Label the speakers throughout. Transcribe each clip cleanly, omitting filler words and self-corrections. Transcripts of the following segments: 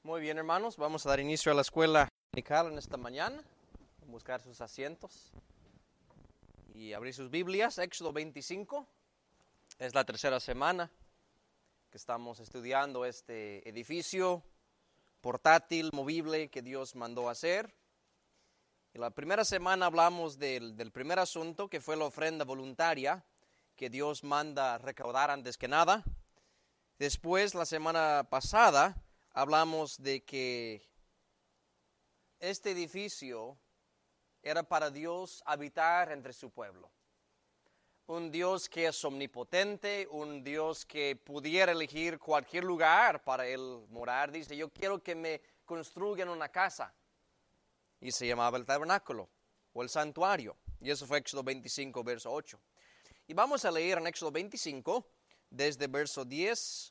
Speaker 1: Muy bien, hermanos, vamos a dar inicio a la escuela dominical en esta mañana. Buscar sus asientos y abrir sus Biblias. Éxodo 25 es la tercera semana que estamos estudiando este edificio portátil, movible que Dios mandó hacer. En la primera semana hablamos del primer asunto, que fue la ofrenda voluntaria que Dios manda recaudar antes que nada. Después, la semana pasada, hablamos de que este edificio era para Dios habitar entre su pueblo. Un Dios que es omnipotente, un Dios que pudiera elegir cualquier lugar para Él morar. Dice, yo quiero que me construyan una casa. Y se llamaba el tabernáculo o el santuario. Y eso fue Éxodo 25, verso 8. Y vamos a leer en Éxodo 25, desde verso 10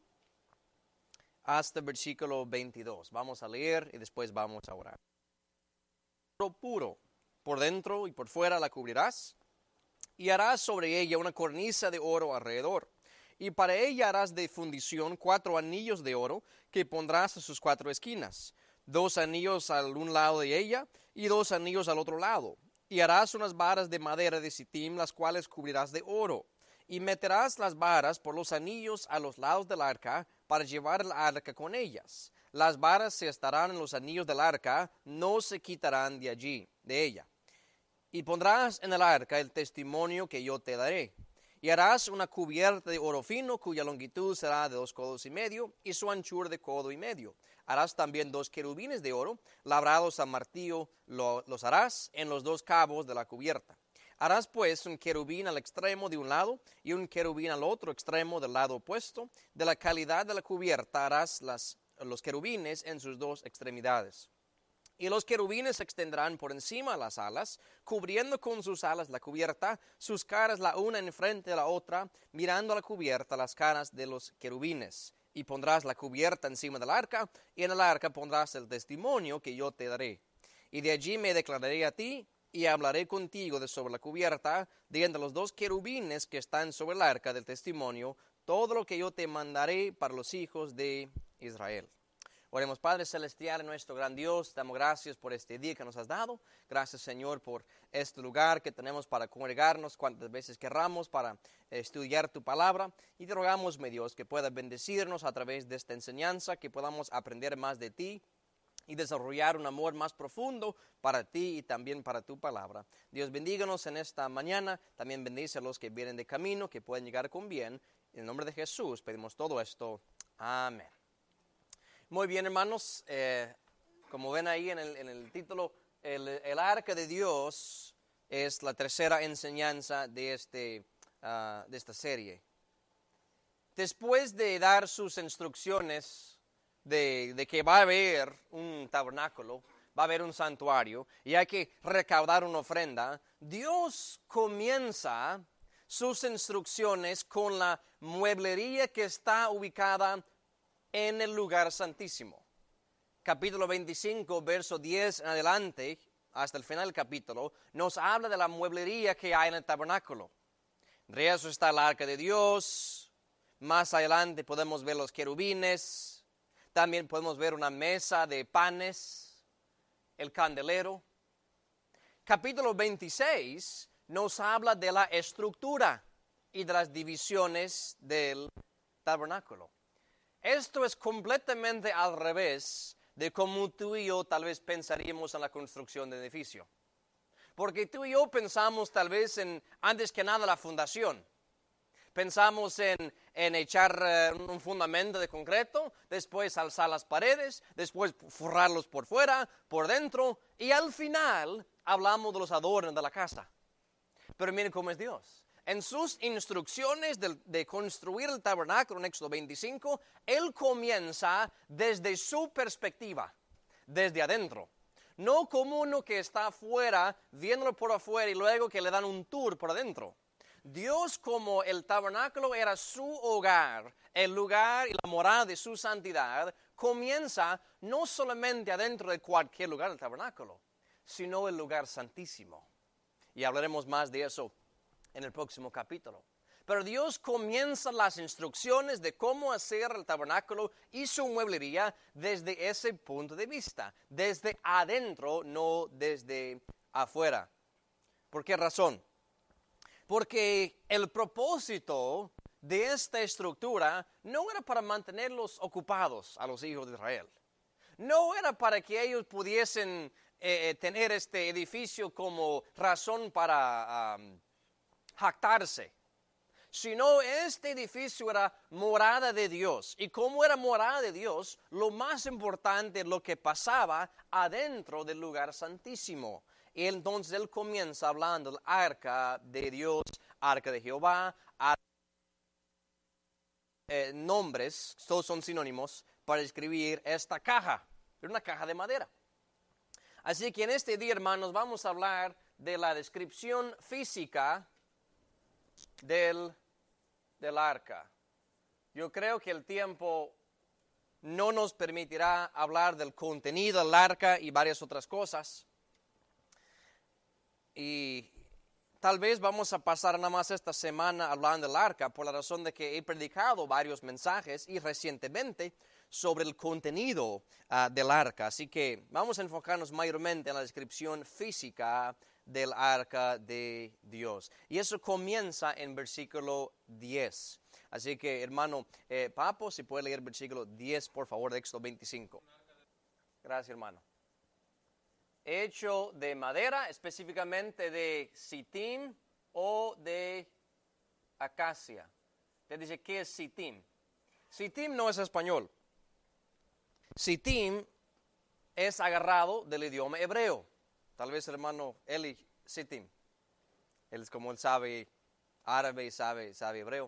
Speaker 1: hasta el versículo 22. Vamos a leer y después vamos a orar. Puro, por dentro y por fuera la cubrirás, y harás sobre ella una cornisa de oro alrededor. Y para ella harás de fundición 4 anillos de oro que pondrás a sus 4 esquinas, 2 anillos al un lado de ella y 2 anillos al otro lado. Y harás unas varas de madera de sitim, las cuales cubrirás de oro. Y meterás las varas por los anillos a los lados del arca, para llevar el arca con ellas. Las varas se estarán en los anillos del arca, no se quitarán de ella. Y pondrás en el arca el testimonio que yo te daré. Y harás una cubierta de oro fino, cuya longitud será de 2 codos y medio, y su anchura de codo y medio. Harás también 2 querubines de oro, labrados a martillo, los harás en los 2 cabos de la cubierta. Harás pues un querubín al extremo de un lado y un querubín al otro extremo del lado opuesto. De la calidad de la cubierta harás los querubines en sus 2 extremidades. Y los querubines se extenderán por encima de las alas, cubriendo con sus alas la cubierta, sus caras la una enfrente de la otra, mirando a la cubierta las caras de los querubines. Y pondrás la cubierta encima del arca, y en el arca pondrás el testimonio que yo te daré. Y de allí me declararé a ti, y hablaré contigo sobre la cubierta, de entre los 2 querubines que están sobre el arca del testimonio, todo lo que yo te mandaré para los hijos de Israel. Oremos. Padre celestial, nuestro gran Dios, damos gracias por este día que nos has dado. Gracias, Señor, por este lugar que tenemos para congregarnos cuantas veces querramos, para estudiar tu palabra. Y te rogamos, mi Dios, que puedas bendecirnos a través de esta enseñanza, que podamos aprender más de ti y desarrollar un amor más profundo para ti y también para tu palabra. Dios, bendíganos en esta mañana. También bendice a los que vienen de camino, que puedan llegar con bien. En el nombre de Jesús pedimos todo esto. Amén. Muy bien, hermanos, como ven ahí en el título, el arca de Dios es la tercera enseñanza de esta serie. Después de dar sus instrucciones de que va a haber un tabernáculo, va a haber un santuario y hay que recaudar una ofrenda, Dios comienza sus instrucciones con la mueblería que está ubicada en el lugar santísimo. Capítulo 25, verso 10 en adelante, hasta el final del capítulo, nos habla de la mueblería que hay en el tabernáculo. Entre eso está el arca de Dios. Más adelante podemos ver los querubines. También podemos ver una mesa de panes, el candelero. Capítulo 26 nos habla de la estructura y de las divisiones del tabernáculo. Esto es completamente al revés de cómo tú y yo tal vez pensaríamos en la construcción de edificio. Porque tú y yo pensamos tal vez en, antes que nada, la fundación. Pensamos en echar un fundamento de concreto, después alzar las paredes, después forrarlos por fuera, por dentro, y al final hablamos de los adornos de la casa. Pero miren cómo es Dios. En sus instrucciones de construir el tabernáculo en Éxodo 25, Él comienza desde su perspectiva, desde adentro. No como uno que está afuera, viéndolo por afuera y luego que le dan un tour por adentro. Dios, como el tabernáculo era su hogar, el lugar y la morada de su santidad, comienza no solamente adentro de cualquier lugar del tabernáculo, sino el lugar santísimo. Y hablaremos más de eso en el próximo capítulo. Pero Dios comienza las instrucciones de cómo hacer el tabernáculo y su mueblería desde ese punto de vista, desde adentro, no desde afuera. ¿Por qué razón? Porque el propósito de esta estructura no era para mantenerlos ocupados a los hijos de Israel. No era para que ellos pudiesen tener este edificio como razón para jactarse, sino este edificio era morada de Dios. Y como era morada de Dios, lo más importante es lo que pasaba adentro del lugar santísimo. Y entonces él comienza hablando del arca de Dios, arca de Jehová, nombres, todos son sinónimos para escribir esta caja. Es una caja de madera. Así que en este día, hermanos, vamos a hablar de la descripción física del arca. Yo creo que el tiempo no nos permitirá hablar del contenido del arca y varias otras cosas. Y tal vez vamos a pasar nada más esta semana hablando del arca por la razón de que he predicado varios mensajes y recientemente sobre el contenido del arca. Así que vamos a enfocarnos mayormente en la descripción física del arca de Dios. Y eso comienza en versículo 10. Así que, hermano Papo, si puede leer versículo 10, por favor, de Éxodo 25. Gracias, hermano. Hecho de madera, específicamente de sitim o de acacia. Te dice, ¿qué es sitim? Sitim no es español. Sitim es agarrado del idioma hebreo. Tal vez el hermano Eli sitim. Él es como él sabe árabe y sabe hebreo.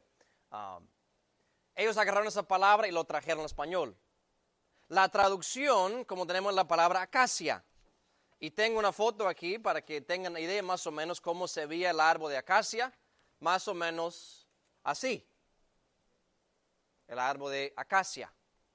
Speaker 1: Ellos agarraron esa palabra y lo trajeron al español. La traducción, como tenemos la palabra acacia. Y tengo una foto aquí para que tengan una idea más o menos cómo se veía el árbol de acacia. Más o menos así. El árbol de acacia.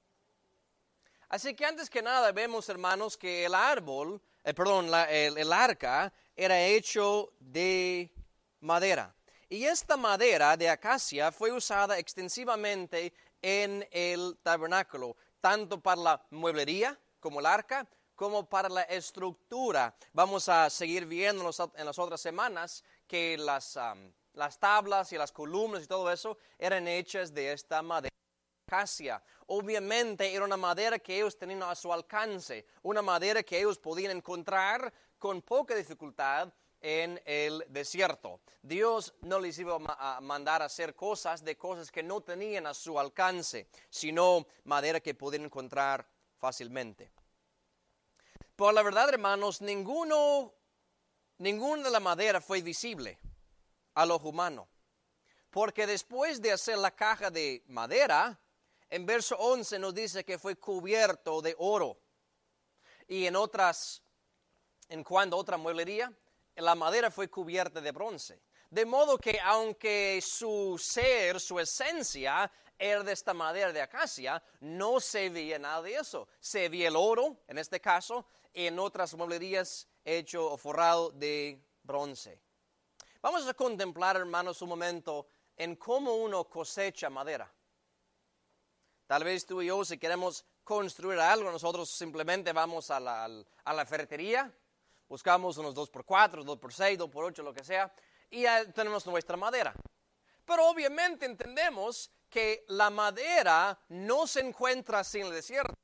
Speaker 1: Así que antes que nada vemos, hermanos, que el árbol, el arca era hecho de madera. Y esta madera de acacia fue usada extensivamente en el tabernáculo, tanto para la mueblería como el arca, como para la estructura. Vamos a seguir viendo en las otras semanas que las tablas y las columnas y todo eso eran hechas de esta madera de acacia. Obviamente era una madera que ellos tenían a su alcance, una madera que ellos podían encontrar con poca dificultad en el desierto. Dios no les iba a mandar a hacer cosas que no tenían a su alcance, sino madera que podían encontrar fácilmente. Por la verdad, hermanos, ninguna de la madera fue visible al ojo humano. Porque después de hacer la caja de madera, en verso 11 nos dice que fue cubierto de oro. Y en cuanto a otra mueblería, la madera fue cubierta de bronce. De modo que aunque su esencia era de esta madera de acacia, no se veía nada de eso. Se veía el oro, en este caso, y en otras mueblerías hecho o forrado de bronce. Vamos a contemplar, hermanos, un momento en cómo uno cosecha madera. Tal vez tú y yo, si queremos construir algo, nosotros simplemente vamos a la ferretería, buscamos unos 2x4, 2x6, 2x8, lo que sea, y ya tenemos nuestra madera. Pero obviamente entendemos que la madera no se encuentra así en el desierto.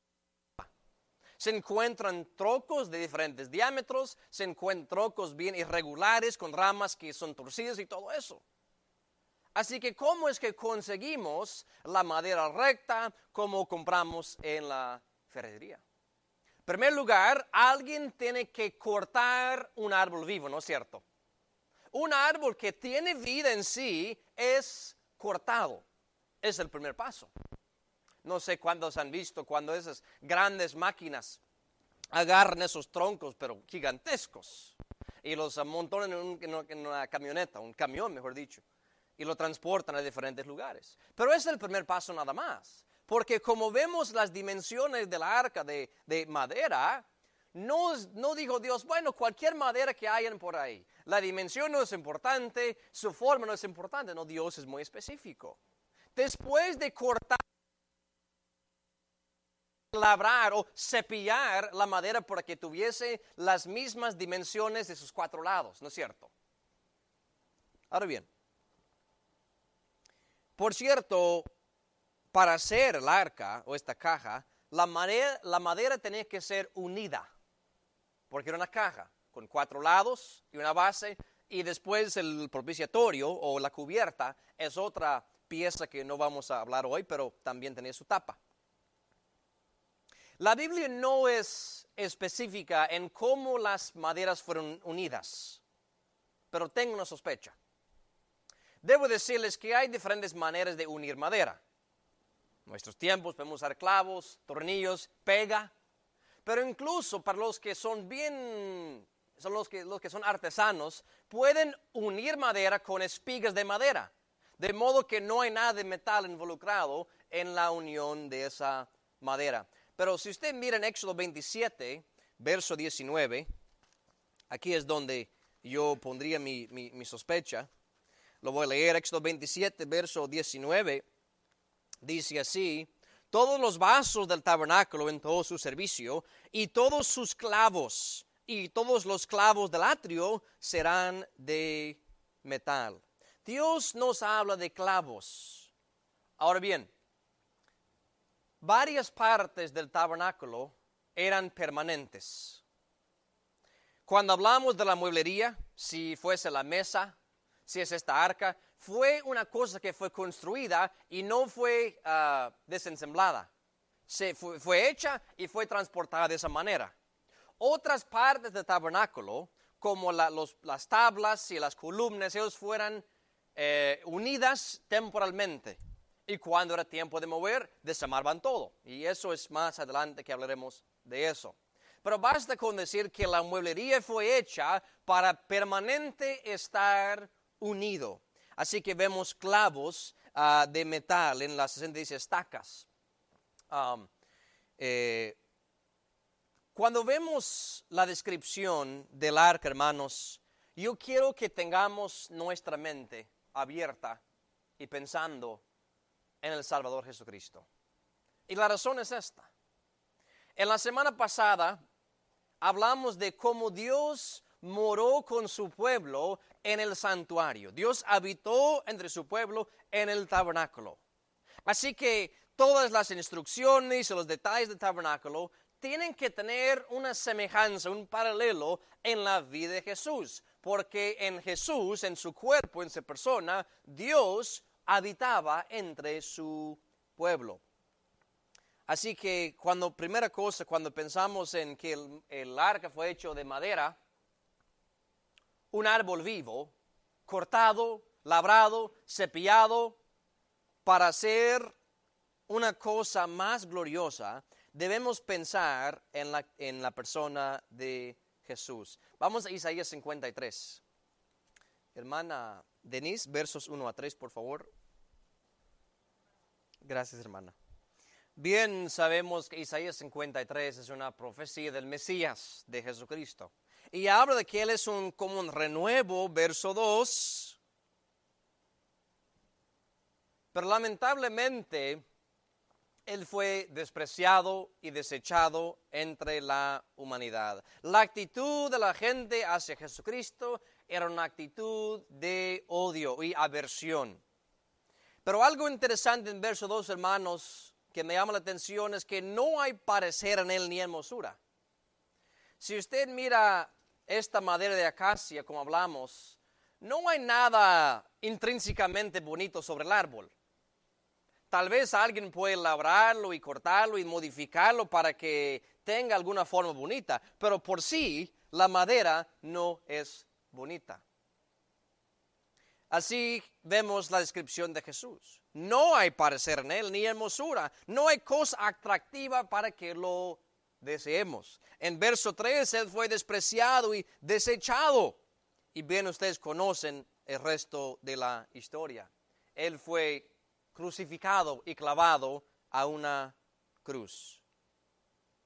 Speaker 1: Se encuentran trocos de diferentes diámetros, se encuentran trocos bien irregulares con ramas que son torcidas y todo eso. Así que, ¿cómo es que conseguimos la madera recta como compramos en la ferretería? En primer lugar, alguien tiene que cortar un árbol vivo, ¿no es cierto? Un árbol que tiene vida en sí es cortado. Es el primer paso. No sé cuántos han visto cuando esas grandes máquinas agarran esos troncos, pero gigantescos, y los amontonan en una camioneta, un camión, mejor dicho, y lo transportan a diferentes lugares. Pero es el primer paso nada más, porque como vemos las dimensiones del arca de madera, No dijo Dios, bueno, cualquier madera que hayan por ahí. La dimensión no es importante, su forma no es importante. No, Dios es muy específico. Después de cortar, labrar o cepillar la madera para que tuviese las mismas dimensiones de sus cuatro lados, ¿no es cierto? Ahora bien, por cierto, para hacer el arca o esta caja, la madera tenía que ser unida, porque era una caja con cuatro lados y una base, y después el propiciatorio o la cubierta es otra pieza que no vamos a hablar hoy, pero también tenía su tapa. La Biblia no es específica en cómo las maderas fueron unidas, pero tengo una sospecha. Debo decirles que hay diferentes maneras de unir madera. En nuestros tiempos podemos usar clavos, tornillos, pega, pero incluso para los que son los que son artesanos, pueden unir madera con espigas de madera, de modo que no hay nada de metal involucrado en la unión de esa madera. Pero si usted mira en Éxodo 27, verso 19, aquí es donde yo pondría mi sospecha. Lo voy a leer, Éxodo 27, verso 19, dice así: todos los vasos del tabernáculo en todo su servicio, y todos sus clavos, y todos los clavos del atrio serán de metal. Dios nos habla de clavos. Ahora bien, varias partes del tabernáculo eran permanentes. Cuando hablamos de la mueblería, si fuese la mesa, si es esta arca, fue una cosa que fue construida y no fue desensamblada. Fue hecha y fue transportada de esa manera. Otras partes del tabernáculo, como las tablas y las columnas, ellos fueran unidas temporalmente. Y cuando era tiempo de mover, desarmaban todo. Y eso es más adelante que hablaremos de eso. Pero basta con decir que la mueblería fue hecha para permanente estar unido. Así que vemos clavos de metal en las 66 estacas. Cuando vemos la descripción del arca, hermanos, yo quiero que tengamos nuestra mente abierta y pensando en el Salvador Jesucristo. Y la razón es esta. En la semana pasada hablamos de cómo Dios moró con su pueblo en el santuario. Dios habitó entre su pueblo en el tabernáculo. Así que todas las instrucciones y los detalles del tabernáculo tienen que tener una semejanza, un paralelo en la vida de Jesús. Porque en Jesús, en su cuerpo, en su persona, Dios habitaba entre su pueblo. Así que cuando pensamos en que el arca fue hecho de madera, un árbol vivo, cortado, labrado, cepillado, para hacer una cosa más gloriosa, debemos pensar en la persona de Jesús. Vamos a Isaías 53. Hermana Denise, versos 1 a 3, por favor. Gracias, hermana. Bien sabemos que Isaías 53 es una profecía del Mesías, de Jesucristo. Y habla de que Él es como un renuevo, verso 2. Pero lamentablemente, Él fue despreciado y desechado entre la humanidad. La actitud de la gente hacia Jesucristo era una actitud de odio y aversión. Pero algo interesante en verso 2, hermanos, que me llama la atención es que no hay parecer en él ni hermosura. Si usted mira esta madera de acacia, como hablamos, no hay nada intrínsecamente bonito sobre el árbol. Tal vez alguien puede labrarlo y cortarlo y modificarlo para que tenga alguna forma bonita, pero por sí la madera no es bonita. Así vemos la descripción de Jesús. No hay parecer en él ni hermosura. No hay cosa atractiva para que lo deseemos. En verso 3, él fue despreciado y desechado. Y bien ustedes conocen el resto de la historia. Él fue crucificado y clavado a una cruz.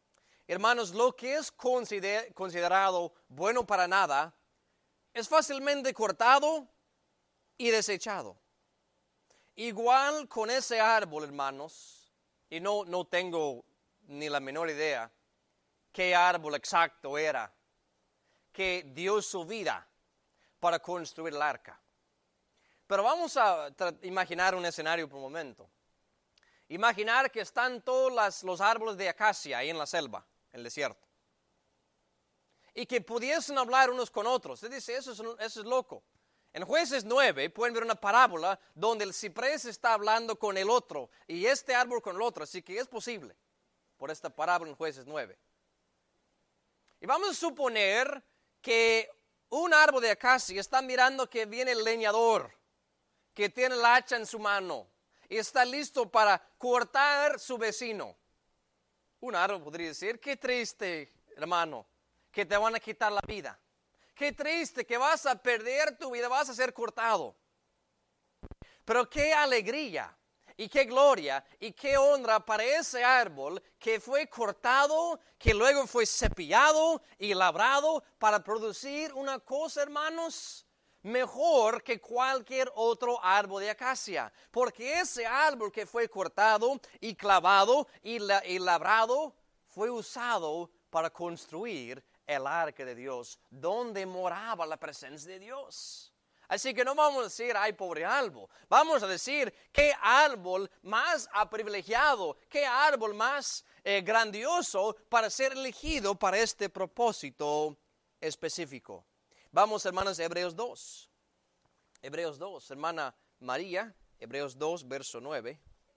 Speaker 1: Hermanos, lo que es considerado bueno para nada es fácilmente cortado y desechado. Igual con ese árbol, hermanos, y no tengo ni la menor idea qué árbol exacto era que dio su vida para construir el arca. Pero vamos a imaginar un escenario por un momento. Imaginar que están todos los árboles de acacia ahí en la selva, en el desierto. Y que pudiesen hablar unos con otros. Usted dice, eso es loco. En Jueces 9 pueden ver una parábola donde el ciprés está hablando con el otro y este árbol con el otro. Así que es posible por esta parábola en Jueces 9. Y vamos a suponer que un árbol de acacia está mirando que viene el leñador, que tiene el hacha en su mano y está listo para cortar su vecino. Un árbol podría decir, qué triste, hermano, que te van a quitar la vida. Qué triste que vas a perder tu vida, vas a ser cortado. Pero qué alegría y qué gloria y qué honra para ese árbol que fue cortado, que luego fue cepillado y labrado para producir una cosa, hermanos, mejor que cualquier otro árbol de acacia. Porque ese árbol que fue cortado y clavado y labrado fue usado para construir el arca de Dios, donde moraba la presencia de Dios. Así que no vamos a decir, ay, pobre árbol. Vamos a decir, qué árbol más privilegiado, qué árbol más grandioso para ser elegido para este propósito específico. Vamos, hermanos, a Hebreos 2. Hebreos 2, hermana María, Hebreos 2, verso 9.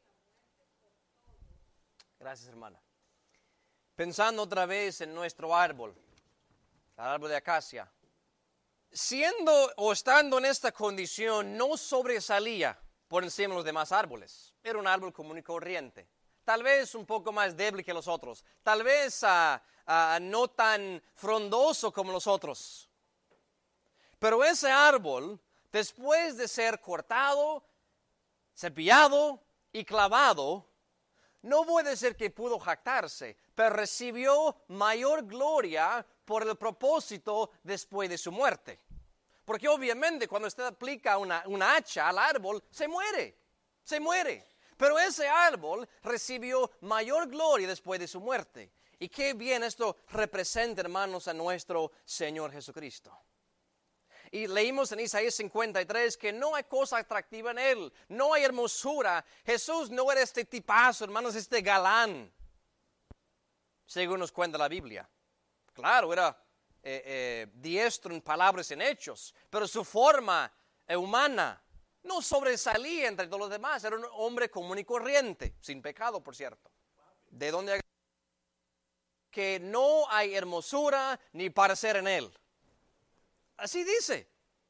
Speaker 1: Gracias, hermana. Pensando otra vez en nuestro árbol, el árbol de acacia. Siendo o estando en esta condición, no sobresalía por encima de los demás árboles. Era un árbol común y corriente. Tal vez un poco más débil que los otros. Tal vez no tan frondoso como los otros. Pero ese árbol, después de ser cortado, cepillado y clavado, no puede ser que pudo jactarse, pero recibió mayor gloria por el propósito después de su muerte. Porque obviamente cuando usted aplica una hacha al árbol, se muere. Pero ese árbol recibió mayor gloria después de su muerte. Y qué bien esto representa, hermanos, a nuestro Señor Jesucristo. Y leímos en Isaías 53 que no hay cosa atractiva en Él, no hay hermosura. Jesús no era este tipazo, hermanos, este galán, según nos cuenta la Biblia. Claro, era diestro en palabras y en hechos, pero su forma humana no sobresalía entre todos los demás. Era un hombre común y corriente, sin pecado, por cierto. ¿De dónde? Que no hay hermosura ni parecer en Él. Así dice.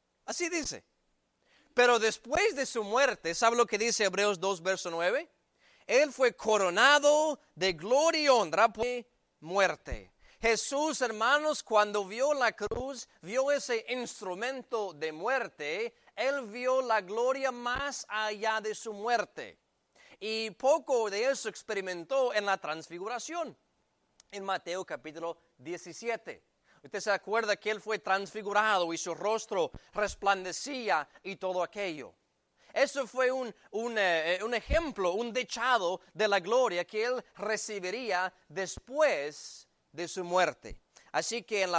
Speaker 1: Pero después de su muerte, ¿sabe lo que dice Hebreos 2, verso 9? Él fue coronado de gloria y honra por muerte. Jesús, hermanos, cuando vio la cruz, vio ese instrumento de muerte, Él vio la gloria más allá de su muerte. Y poco de eso experimentó en la transfiguración, en Mateo capítulo 17. Usted se acuerda que Él fue transfigurado y su rostro resplandecía y todo aquello. Eso fue un ejemplo, un dechado de la gloria que Él recibiría después de su muerte. Así que en el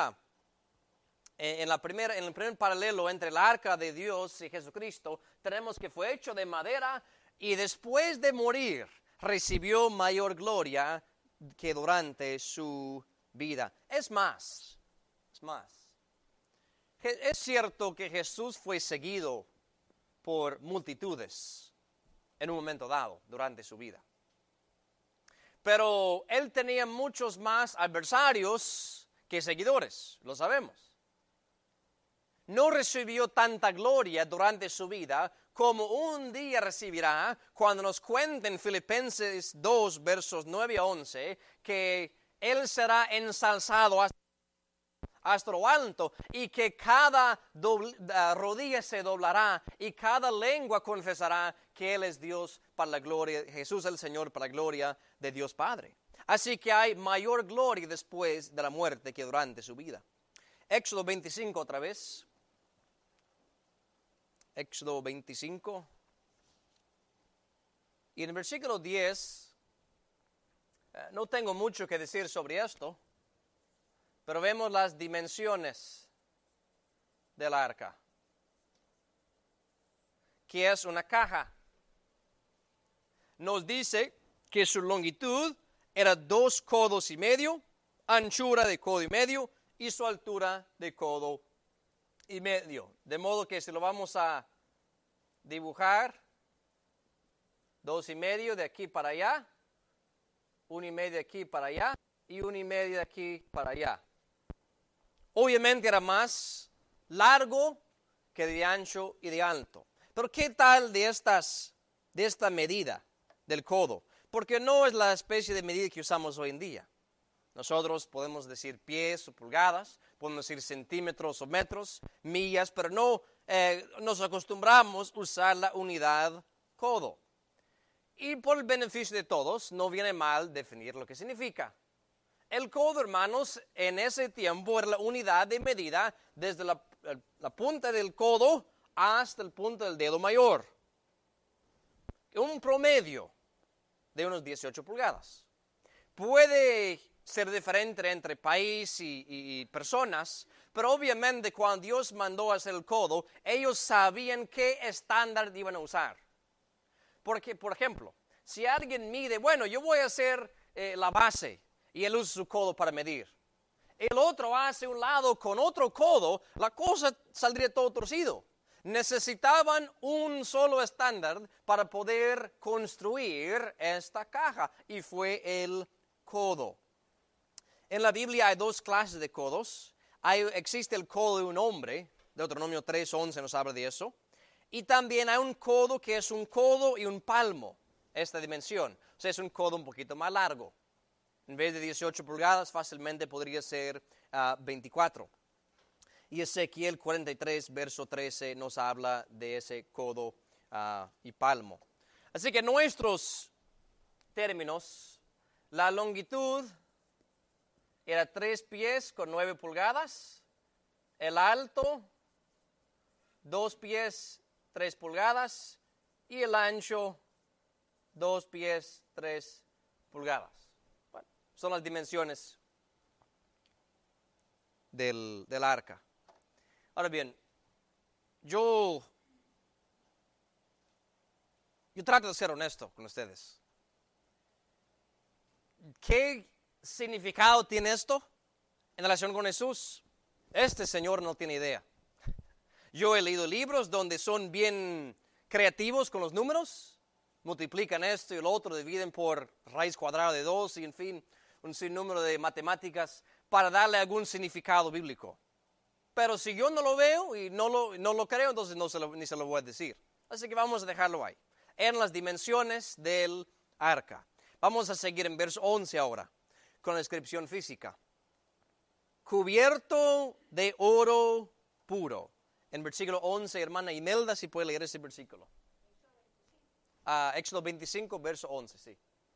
Speaker 1: primer paralelo entre el arca de Dios y Jesucristo, tenemos que fue hecho de madera y después de morir recibió mayor gloria que durante su vida. Es más. Es cierto que Jesús fue seguido por multitudes en un momento dado durante su vida. Pero Él tenía muchos más adversarios que seguidores, lo sabemos. No recibió tanta gloria durante su vida como un día recibirá cuando nos cuenten Filipenses 2, versos 9 a 11, que Él será ensalzado hasta lo alto y que cada rodilla se doblará y cada lengua confesará que Él es Dios para la gloria, Jesús el Señor para la gloria de Dios Padre. Así que hay mayor gloria después de la muerte que durante su vida. Éxodo 25 otra vez. Éxodo 25. Y en el versículo 10, no tengo mucho que decir sobre esto, pero vemos las dimensiones del arca, que es una caja. Nos dice que su longitud era 2,5 codos, anchura de 1,5 codos y su altura de 1,5 codos. De modo que si lo vamos a dibujar, 2,5 de aquí para allá, 1,5 de aquí para allá y 1,5 de aquí para allá. Obviamente era más largo que de ancho y de alto. Pero ¿qué tal de esta medida del codo? Porque no es la especie de medida que usamos hoy en día. Nosotros podemos decir pies o pulgadas, podemos decir centímetros o metros, millas, pero no nos acostumbramos a usar la unidad codo. Y por el beneficio de todos, no viene mal definir lo que significa. El codo, hermanos, en ese tiempo era la unidad de medida desde la punta del codo hasta el punto del dedo mayor. Un promedio de unos 18 pulgadas. Puede ser diferente entre país y personas, pero obviamente cuando Dios mandó hacer el codo, ellos sabían qué estándar iban a usar. Porque, por ejemplo, si alguien mide, bueno, yo voy a hacer la base y él usa su codo para medir. El otro hace un lado con otro codo, la cosa saldría todo torcido. Necesitaban un solo estándar para poder construir esta caja y fue el codo. En la Biblia hay 2 clases de codos. Existe el codo de un hombre, Deuteronomio 3:11 nos habla de eso. Y también hay un codo que es un codo y un palmo, esta dimensión. O sea, es un codo un poquito más largo. En vez de 18 pulgadas, fácilmente podría ser 24. Y Ezequiel 43, verso 13, nos habla de ese codo y palmo. Así que nuestros términos, la longitud era 3 pies con 9 pulgadas, el alto, 2 pies, 3 pulgadas, y el ancho, 2 pies, 3 pulgadas. Bueno, son las dimensiones del arca. Ahora bien, yo trato de ser honesto con ustedes. ¿Qué significado tiene esto en relación con Jesús? Este señor no tiene idea. Yo he leído libros donde son bien creativos con los números, multiplican esto y lo otro, dividen por raíz cuadrada de 2 y en fin, un sinnúmero de matemáticas para darle algún significado bíblico. Pero si yo no lo veo y no lo creo, entonces ni se lo voy a decir. Así que vamos a dejarlo ahí. En las dimensiones del arca. Vamos a seguir en verso 11 ahora, con la descripción física. Cubierto de oro puro. En versículo 11, hermana Imelda, si puede leer ese versículo. Éxodo 25, verso 11, sí.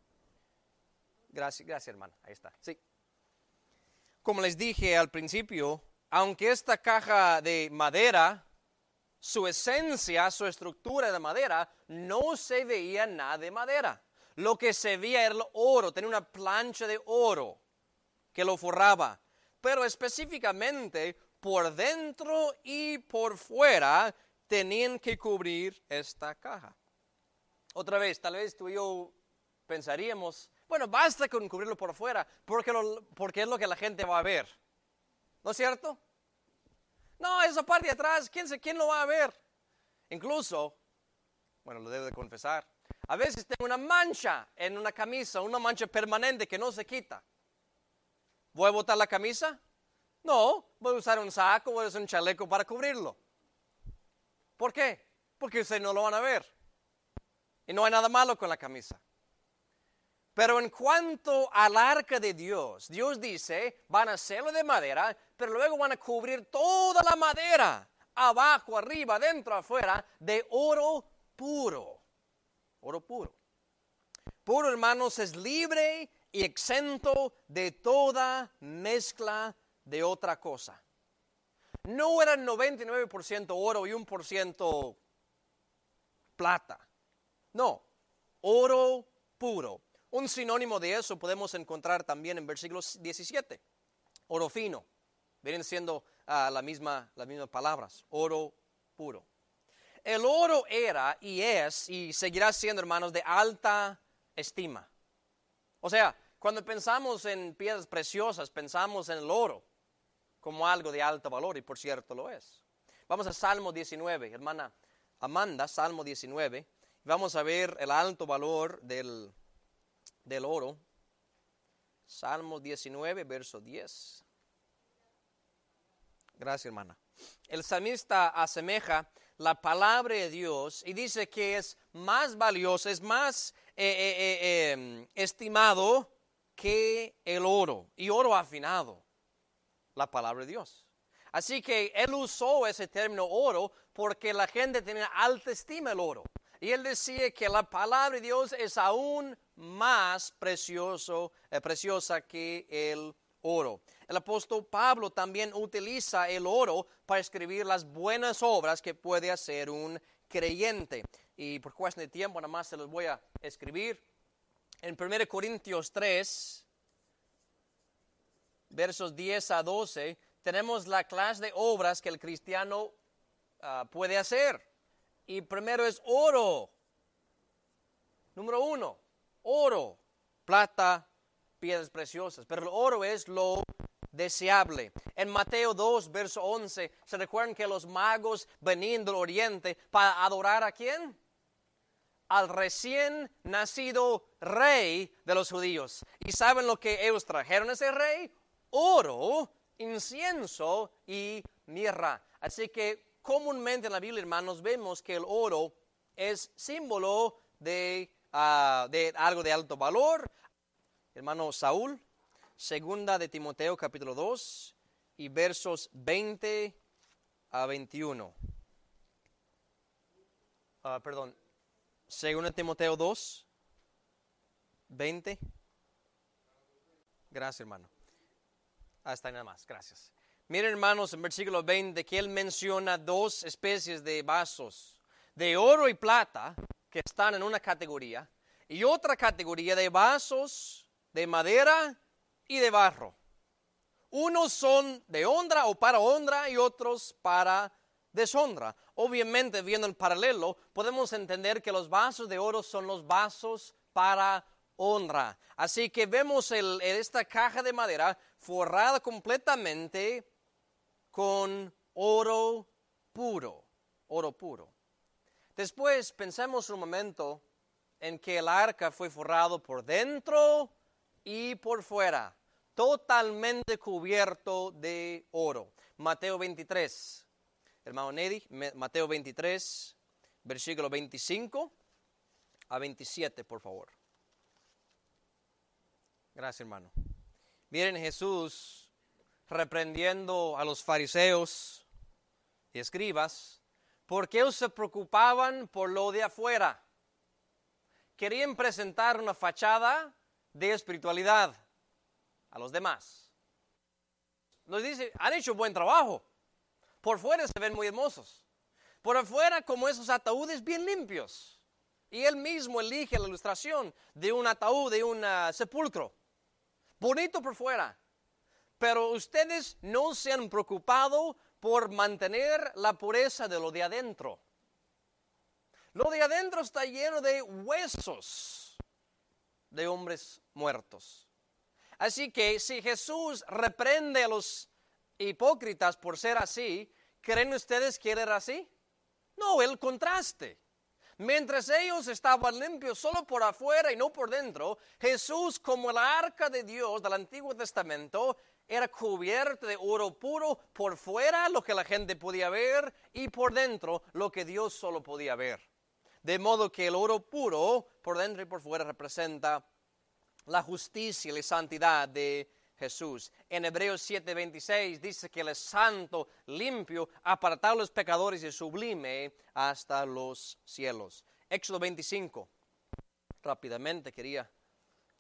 Speaker 1: Gracias, hermana. Ahí está, sí. Como les dije al principio, aunque esta caja de madera, su esencia, su estructura de madera, no se veía nada de madera. Lo que se veía era el oro, tenía una plancha de oro que lo forraba. Pero específicamente, por dentro y por fuera, tenían que cubrir esta caja. Otra vez, tal vez tú y yo pensaríamos, bueno, basta con cubrirlo por fuera, porque es lo que la gente va a ver. ¿No es cierto? No, esa parte de atrás, ¿quién lo va a ver? Incluso, bueno, lo debo de confesar, a veces tengo una mancha en una camisa, una mancha permanente que no se quita. ¿Voy a botar la camisa? No, voy a usar un saco, voy a usar un chaleco para cubrirlo. ¿Por qué? Porque ustedes no lo van a ver. Y no hay nada malo con la camisa. Pero en cuanto al arca de Dios, Dios dice, van a hacerlo de madera, pero luego van a cubrir toda la madera, abajo, arriba, adentro, afuera, de oro puro. Oro puro. Puro, hermanos, es libre y exento de toda mezcla de otra cosa. No era 99% oro y 1% plata. No, oro puro. Un sinónimo de eso podemos encontrar también en versículo 17. Oro fino. Vienen siendo las mismas palabras. Oro puro. El oro era y es y seguirá siendo, hermanos, de alta estima. O sea, cuando pensamos en piedras preciosas, pensamos en el oro como algo de alto valor, y por cierto lo es. Vamos a Salmo 19, hermana Amanda, Salmo 19. Vamos a ver el alto valor del oro. Salmo 19, verso 10. Gracias, hermana. El salmista asemeja la palabra de Dios y dice que es más valioso, es más estimado que el oro, y oro afinado, la palabra de Dios. Así que él usó ese término oro porque la gente tenía alta estima del oro. Y él decía que la palabra de Dios es aún más preciosa que el oro. El apóstol Pablo también utiliza el oro para escribir las buenas obras que puede hacer un creyente. Y por cuestión de tiempo, nada más se los voy a escribir. En 1 Corintios 3, versos 10 a 12, tenemos la clase de obras que el cristiano puede hacer. Y primero es oro. Número 1, oro, plata, piedras preciosas. Pero el oro es lo deseable. En Mateo 2, verso 11, ¿se recuerdan que los magos venían del oriente para adorar a quién? Al recién nacido rey de los judíos. ¿Y saben lo que ellos trajeron a ese rey? Oro, incienso y mirra. Así que comúnmente en la Biblia, hermanos, vemos que el oro es símbolo de algo de alto valor. Hermano Saúl, segunda de Timoteo capítulo 2 y versos 20 a 21. Segunda de Timoteo 2, 20. Gracias, hermano. Hasta nada más, gracias. Miren, hermanos, en versículo 20 que él menciona dos especies de vasos, de oro y plata, que están en una categoría, y otra categoría de vasos de madera y de barro. Unos son de honra o para honra y otros para deshonra. Obviamente, viendo el paralelo, podemos entender que los vasos de oro son los vasos para honra. Así que vemos esta caja de madera forrada completamente con oro puro. Oro puro. Después pensemos un momento en que el arca fue forrado por dentro y por fuera, totalmente cubierto de oro. Mateo 23, hermano Neri, Mateo 23, versículo 25 a 27, por favor. Gracias, hermano. Miren, Jesús reprendiendo a los fariseos y escribas, porque ellos se preocupaban por lo de afuera. Querían presentar una fachada de espiritualidad a los demás. Nos dice, han hecho buen trabajo. Por fuera se ven muy hermosos. Por afuera, como esos ataúdes bien limpios. Y él mismo elige la ilustración de un ataúd, de un sepulcro. Bonito por fuera. Pero ustedes no se han preocupado por mantener la pureza de lo de adentro. Lo de adentro está lleno de huesos de hombres muertos. Así que si Jesús reprende a los hipócritas por ser así, ¿creen ustedes que él era así? No, el contraste. Mientras ellos estaban limpios solo por afuera y no por dentro, Jesús, como el arca de Dios del Antiguo Testamento, era cubierto de oro puro por fuera, lo que la gente podía ver, y por dentro, lo que Dios solo podía ver. De modo que el oro puro, por dentro y por fuera, representa la justicia y la santidad de Jesús. En Hebreos 7:26 dice que él es santo, limpio, apartado de los pecadores y sublime hasta los cielos. Éxodo 25. Rápidamente quería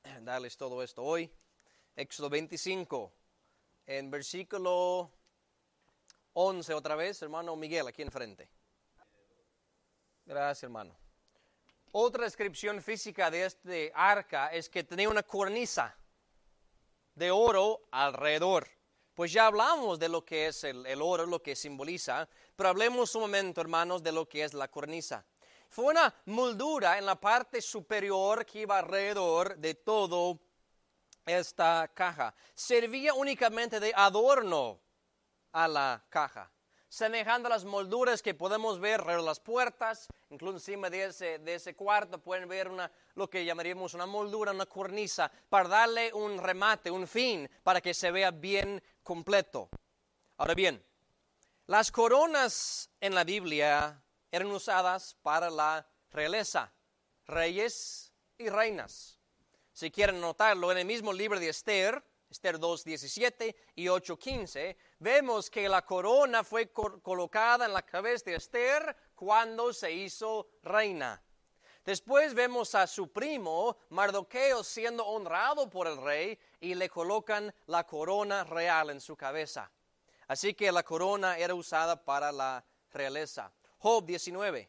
Speaker 1: darles todo esto hoy. Éxodo 25, en versículo 11 otra vez, hermano Miguel, aquí enfrente. Gracias, hermano. Otra descripción física de este arca es que tenía una cornisa de oro alrededor. Pues ya hablamos de lo que es el oro, lo que simboliza, pero hablemos un momento, hermanos, de lo que es la cornisa. Fue una moldura en la parte superior que iba alrededor de todo esta caja. Servía únicamente de adorno a la caja, semejando a las molduras que podemos ver alrededor de las puertas. Incluso encima de ese cuarto pueden ver lo que llamaríamos una moldura, una cornisa, para darle un remate, un fin, para que se vea bien completo. Ahora bien, las coronas en la Biblia eran usadas para la realeza, reyes y reinas. Si quieren notarlo, en el mismo libro de Esther 2:17 y 8:15, vemos que la corona fue colocada en la cabeza de Esther cuando se hizo reina. Después vemos a su primo Mardoqueo siendo honrado por el rey y le colocan la corona real en su cabeza. Así que la corona era usada para la realeza. Job 19.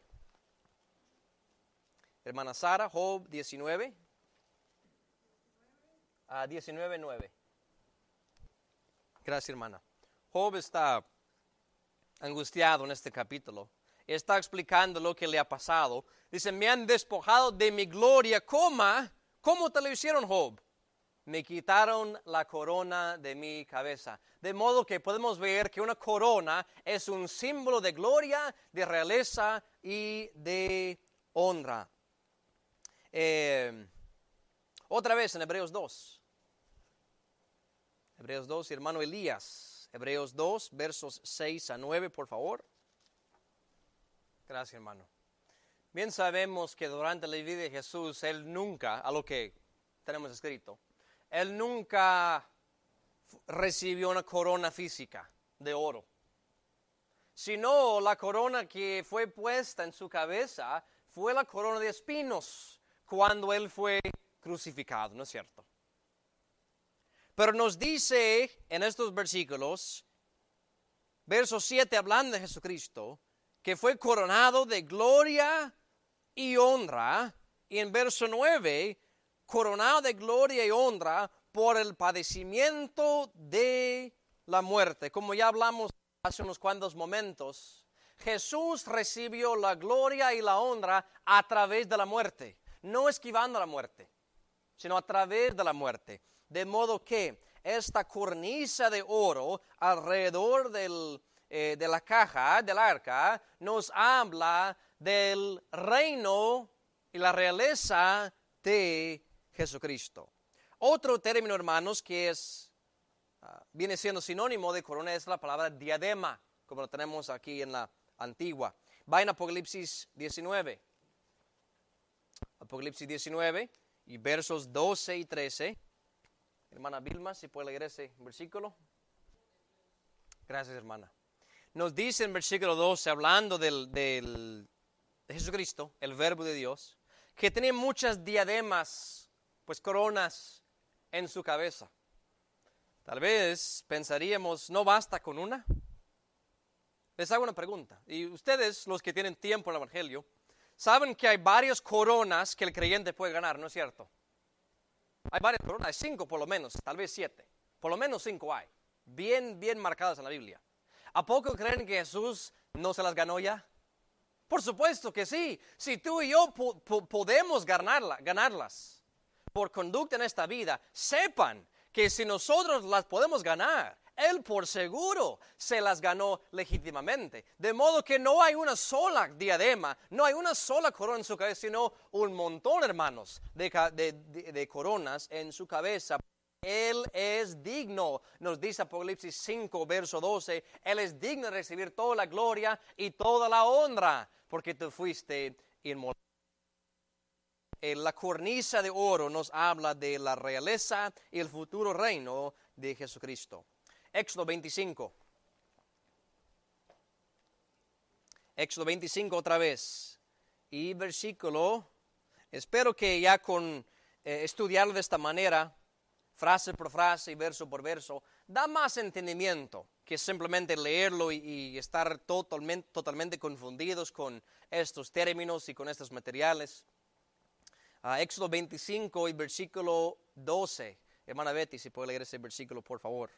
Speaker 1: Hermana Sara, Job 19. 19:9. Gracias, hermana. Job está angustiado en este capítulo. Está explicando lo que le ha pasado. Dice, me han despojado de mi gloria. ¿Cómo te lo hicieron, Job? Me quitaron la corona de mi cabeza. De modo que podemos ver que una corona es un símbolo de gloria, de realeza y de honra. Otra vez en Hebreos 2. Hebreos 2, hermano Elías. Hebreos 2, versos 6 a 9, por favor. Gracias, hermano. Bien sabemos que durante la vida de Jesús, Él nunca, a lo que tenemos escrito, Él nunca recibió una corona física de oro, sino la corona que fue puesta en su cabeza fue la corona de espinos cuando Él fue crucificado, ¿no es cierto? Pero nos dice en estos versículos, verso 7, hablando de Jesucristo, que fue coronado de gloria y honra, y en verso 9, coronado de gloria y honra por el padecimiento de la muerte. Como ya hablamos hace unos cuantos momentos, Jesús recibió la gloria y la honra a través de la muerte, no esquivando la muerte, sino a través de la muerte. De modo que esta cornisa de oro alrededor de la caja, del arca, nos habla del reino y la realeza de Jesucristo. Otro término, hermanos, que viene siendo sinónimo de corona es la palabra diadema, como lo tenemos aquí en la antigua. Va en Apocalipsis 19. Apocalipsis 19 y versos 12 y 13. Hermana Vilma, si puede leer ese versículo. Gracias, hermana. Nos dice en versículo 12, hablando de Jesucristo, el verbo de Dios, que tenía muchas diademas, pues coronas en su cabeza. Tal vez pensaríamos, ¿no basta con una? Les hago una pregunta. Y ustedes, los que tienen tiempo en el Evangelio, saben que hay varias coronas que el creyente puede ganar, ¿no es cierto? Hay varias coronas, hay 5 por lo menos, tal vez 7. Por lo menos 5 hay, bien marcadas en la Biblia. ¿A poco creen que Jesús no se las ganó ya? Por supuesto que sí. Si tú y yo podemos ganarlas por conducta en esta vida, sepan que si nosotros las podemos ganar, Él por seguro se las ganó legítimamente. De modo que no hay una sola diadema, no hay una sola corona en su cabeza, sino un montón, hermanos, de coronas en su cabeza. Él es digno, nos dice Apocalipsis 5, verso 12, Él es digno de recibir toda la gloria y toda la honra, porque tú fuiste inmolado. La cornisa de oro nos habla de la realeza y el futuro reino de Jesucristo. Éxodo 25. Éxodo 25 otra vez. Y versículo, espero que ya con estudiarlo de esta manera, frase por frase y verso por verso, da más entendimiento que simplemente leerlo y estar totalmente confundidos con estos términos y con estos materiales. Éxodo 25 y versículo 12. Hermana Betty, si puede leer ese versículo, por favor.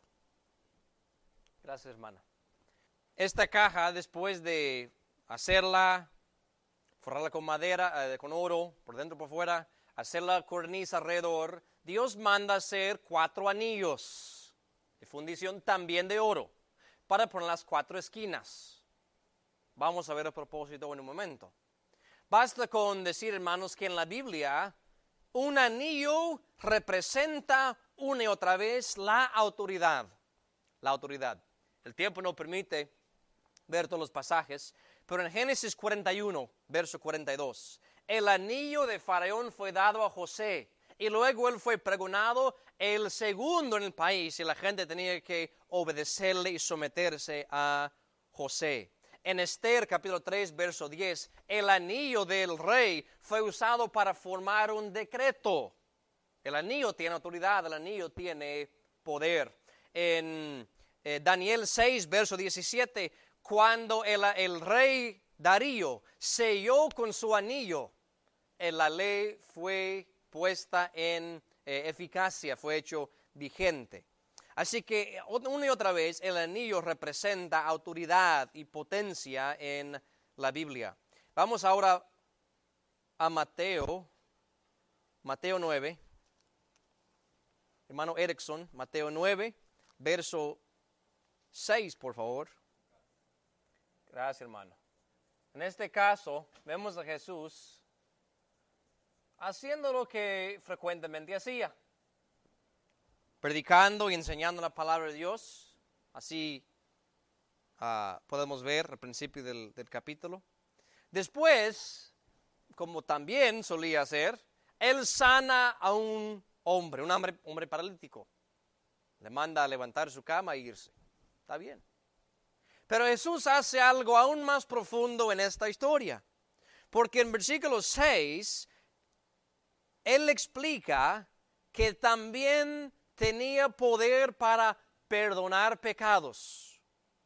Speaker 1: Gracias, hermana. Esta caja, después de hacerla, forrarla con madera, con oro, por dentro y por fuera, hacer la cornisa alrededor, Dios manda hacer 4 anillos de fundición también de oro para poner las 4 esquinas. Vamos a ver a propósito en un momento. Basta con decir, hermanos, que en la Biblia un anillo representa una y otra vez la autoridad. La autoridad. El tiempo no permite ver todos los pasajes, pero en Génesis 41, verso 42, el anillo de Faraón fue dado a José y luego él fue pregonado el segundo en el país y la gente tenía que obedecerle y someterse a José. En Esther capítulo 3, verso 10, el anillo del rey fue usado para formar un decreto. El anillo tiene autoridad, el anillo tiene poder. En Daniel 6, verso 17, cuando el rey Darío selló con su anillo, la ley fue puesta en eficacia, fue hecho vigente. Así que una y otra vez el anillo representa autoridad y potencia en la Biblia. Vamos ahora a Mateo 9. Hermano Erickson, Mateo 9, verso 6, por favor. Gracias, hermano. En este caso, vemos a Jesús haciendo lo que frecuentemente hacía. Predicando y enseñando la palabra de Dios. Así podemos ver al principio del capítulo. Después, como también solía hacer, él sana a un hombre paralítico. Le manda a levantar su cama e irse. Está bien. Pero Jesús hace algo aún más profundo en esta historia. Porque en versículo 6, él explica que también tenía poder para perdonar pecados.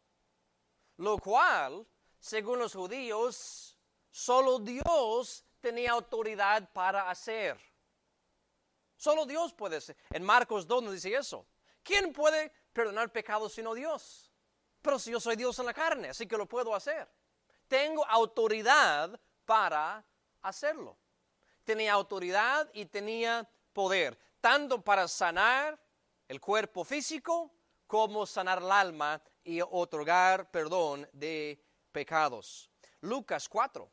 Speaker 1: Lo cual, según los judíos, solo Dios tenía autoridad para hacer. Solo Dios puede hacer. En Marcos 2 nos dice eso. ¿Quién puede perdonar pecados sino Dios? Pero si yo soy Dios en la carne, así que lo puedo hacer. Tengo autoridad para hacerlo. Tenía autoridad y tenía poder, tanto para sanar el cuerpo físico como sanar el alma y otorgar perdón de pecados. Lucas 4.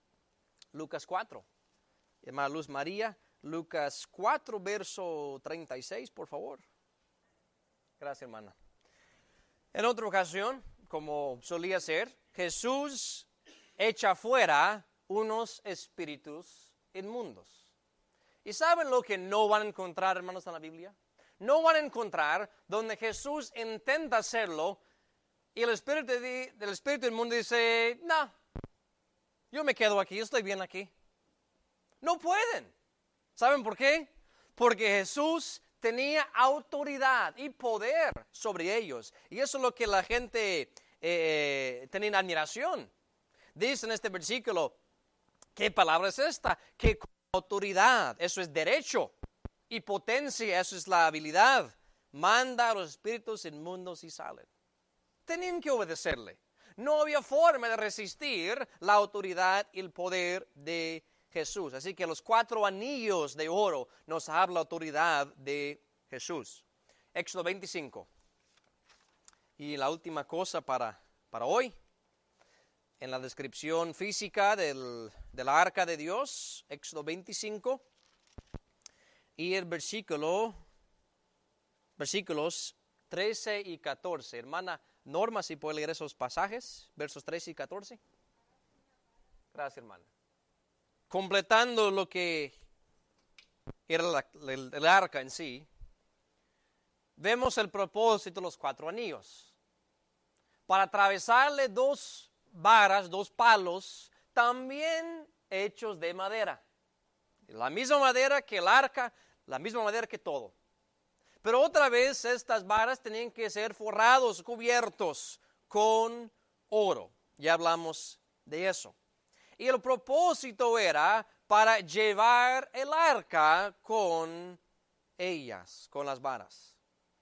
Speaker 1: Hermana Luz María, Lucas 4, verso 36, por favor. Gracias, hermana. En otra ocasión, como solía ser, Jesús echa fuera unos espíritus inmundos. ¿Y saben lo que no van a encontrar, hermanos, en la Biblia? No van a encontrar donde Jesús intenta hacerlo y el espíritu inmundo dice, no, yo me quedo aquí, yo estoy bien aquí. No pueden. ¿Saben por qué? Porque Jesús tenía autoridad y poder sobre ellos. Y eso es lo que la gente tenía en admiración. Dice en este versículo, ¿qué palabra es esta? Que con autoridad, eso es derecho. Y potencia, eso es la habilidad. Manda a los espíritus inmundos y salen. Tenían que obedecerle. No había forma de resistir la autoridad y el poder de Jesús. Así que los 4 anillos de oro nos habla la autoridad de Jesús. Éxodo 25. Y la última cosa para hoy, en la descripción física de la arca de Dios, Éxodo 25. Y el versículos 13 y 14. Hermana Norma, si puede leer esos pasajes, versos 13 y 14. Gracias, hermana. Completando lo que era el arca en sí, vemos el propósito de los 4 anillos. Para atravesarle 2 varas, 2 palos, también hechos de madera. La misma madera que el arca, la misma madera que todo. Pero otra vez estas varas tenían que ser forrados, cubiertos con oro. Ya hablamos de eso. Y el propósito era para llevar el arca con ellas, con las varas.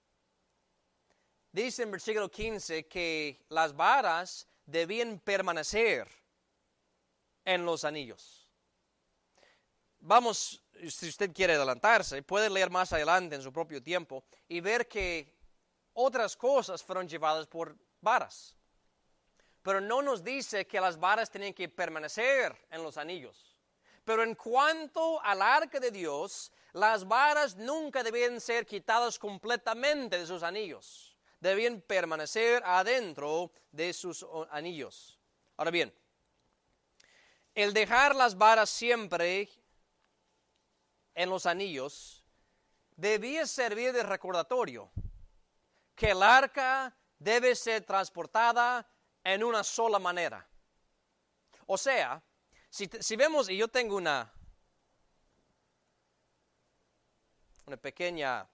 Speaker 1: Dice en versículo 15 que las varas debían permanecer en los anillos. Vamos, si usted quiere adelantarse, puede leer más adelante en su propio tiempo y ver que otras cosas fueron llevadas por varas. Pero no nos dice que las varas tenían que permanecer en los anillos. Pero en cuanto al arca de Dios, las varas nunca debían ser quitadas completamente de sus anillos. Debían permanecer adentro de sus anillos. Ahora bien, el dejar las varas siempre en los anillos debía servir de recordatorio que el arca debe ser transportada en una sola manera. O sea, si vemos, y yo tengo una pequeña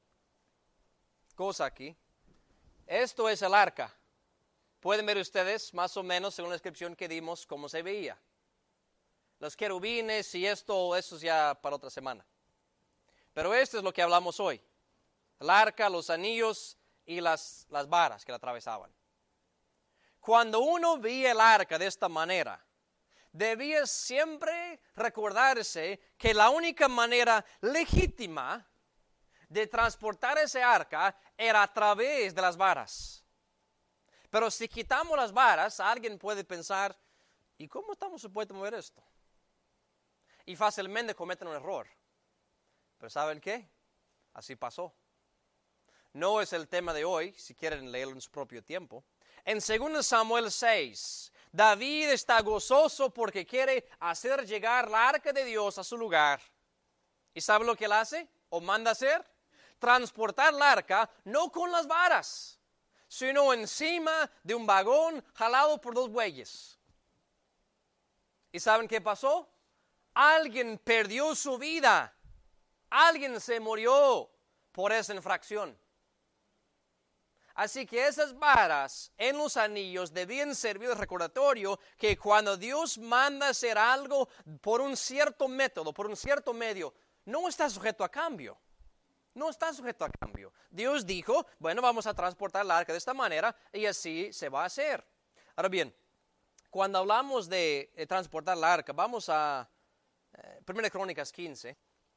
Speaker 1: cosa aquí. Esto es el arca. Pueden ver ustedes más o menos según la descripción que dimos cómo se veía. Los querubines y eso es ya para otra semana. Pero esto es lo que hablamos hoy. El arca, los anillos y las varas que la atravesaban. Cuando uno veía el arca de esta manera, debía siempre recordarse que la única manera legítima de transportar ese arca era a través de las varas. Pero si quitamos las varas, alguien puede pensar, ¿y cómo estamos supuestos a mover esto? Y fácilmente cometen un error. Pero ¿saben qué? Así pasó. No es el tema de hoy, si quieren leerlo en su propio tiempo. En 2 Samuel 6, David está gozoso porque quiere hacer llegar la arca de Dios a su lugar. ¿Y sabe lo que él hace? ¿O manda hacer? Transportar la arca no con las varas, sino encima de un vagón jalado por 2 bueyes. ¿Y saben qué pasó? Alguien perdió su vida. Alguien se murió por esa infracción. Así que esas varas en los anillos debían servir de recordatorio que cuando Dios manda hacer algo por un cierto método, por un cierto medio, no está sujeto a cambio. No está sujeto a cambio. Dios dijo, bueno, vamos a transportar el arca de esta manera y así se va a hacer. Ahora bien, cuando hablamos de transportar el arca, vamos a 1 Crónicas 15.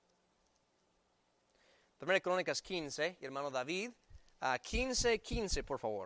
Speaker 1: 1 Crónicas 15, hermano David. 15, por favor.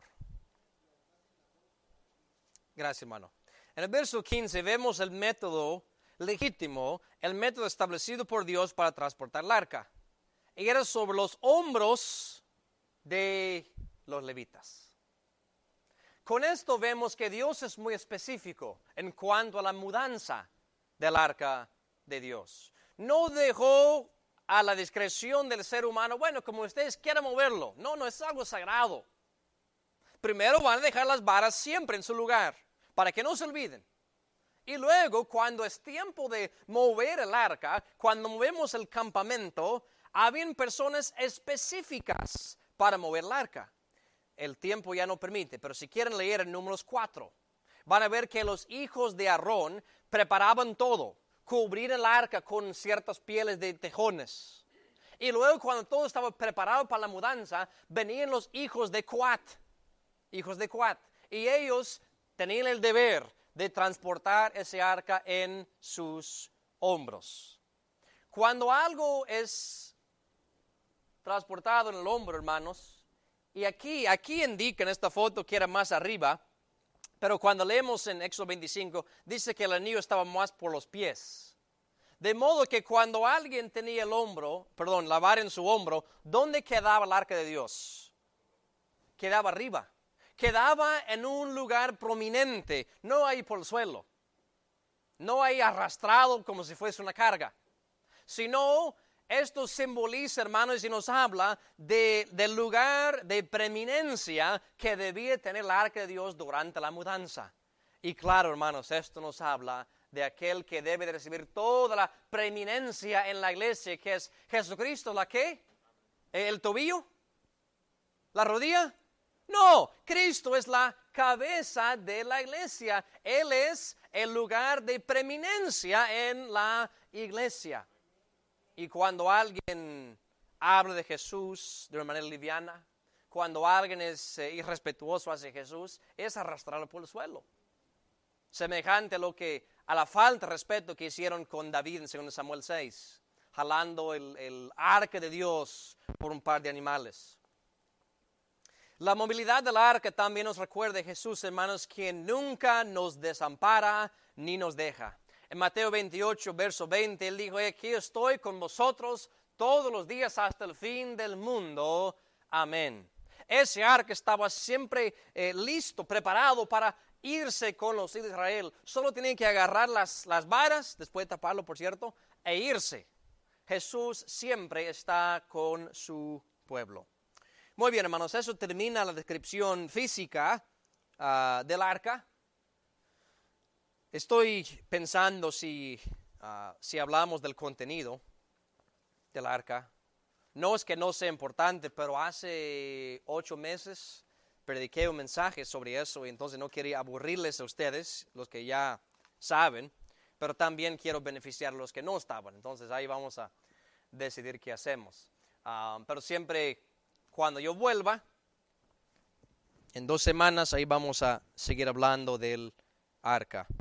Speaker 1: Gracias, hermano. En el verso 15 vemos el método legítimo, el método establecido por Dios para transportar el arca. Y era sobre los hombros de los levitas. Con esto vemos que Dios es muy específico en cuanto a la mudanza del arca de Dios. No dejó a la discreción del ser humano, bueno, como ustedes quieran moverlo. No es algo sagrado. Primero van a dejar las varas siempre en su lugar, para que no se olviden. Y luego, cuando es tiempo de mover el arca, cuando movemos el campamento, habían personas específicas para mover el arca. El tiempo ya no permite, pero si quieren leer en Números 4, van a ver que los hijos de Aarón preparaban todo. Cubrir el arca con ciertas pieles de tejones. Y luego cuando todo estaba preparado para la mudanza, venían los hijos de Coat. Y ellos tenían el deber de transportar ese arca en sus hombros. Cuando algo es transportado en el hombro, hermanos, y aquí indica en esta foto que era más arriba, pero cuando leemos en Éxodo 25, dice que el anillo estaba más por los pies. De modo que cuando alguien tenía la vara en su hombro, ¿dónde quedaba el arca de Dios? Quedaba arriba. Quedaba en un lugar prominente, no ahí por el suelo. No ahí arrastrado como si fuese una carga. Sino, esto simboliza, hermanos, y nos habla del lugar de preeminencia que debía tener el arca de Dios durante la mudanza. Y claro, hermanos, esto nos habla de aquel que debe de recibir toda la preeminencia en la iglesia, que es Jesucristo. ¿La qué? ¿El tobillo? ¿La rodilla? No, Cristo es la cabeza de la iglesia. Él es el lugar de preeminencia en la iglesia. Y cuando alguien habla de Jesús de una manera liviana, cuando alguien es irrespetuoso hacia Jesús, es arrastrarlo por el suelo. Semejante a la falta de respeto que hicieron con David en 2 Samuel 6, jalando el arca de Dios por un par de animales. La movilidad del arca también nos recuerda a Jesús, hermanos, quien nunca nos desampara ni nos deja. En Mateo 28, verso 20, Él dijo, aquí estoy con vosotros todos los días hasta el fin del mundo. Amén. Ese arca estaba siempre listo, preparado para irse con los hijos de Israel. Solo tenían que agarrar las varas, después de taparlo, por cierto, e irse. Jesús siempre está con su pueblo. Muy bien, hermanos, eso termina la descripción física del arca. Estoy pensando si hablamos del contenido del arca. No es que no sea importante, pero hace 8 meses prediqué un mensaje sobre eso y entonces no quería aburrirles a ustedes, los que ya saben, pero también quiero beneficiar a los que no estaban. Entonces ahí vamos a decidir qué hacemos. Pero siempre cuando yo vuelva, en 2 semanas, ahí vamos a seguir hablando del arca.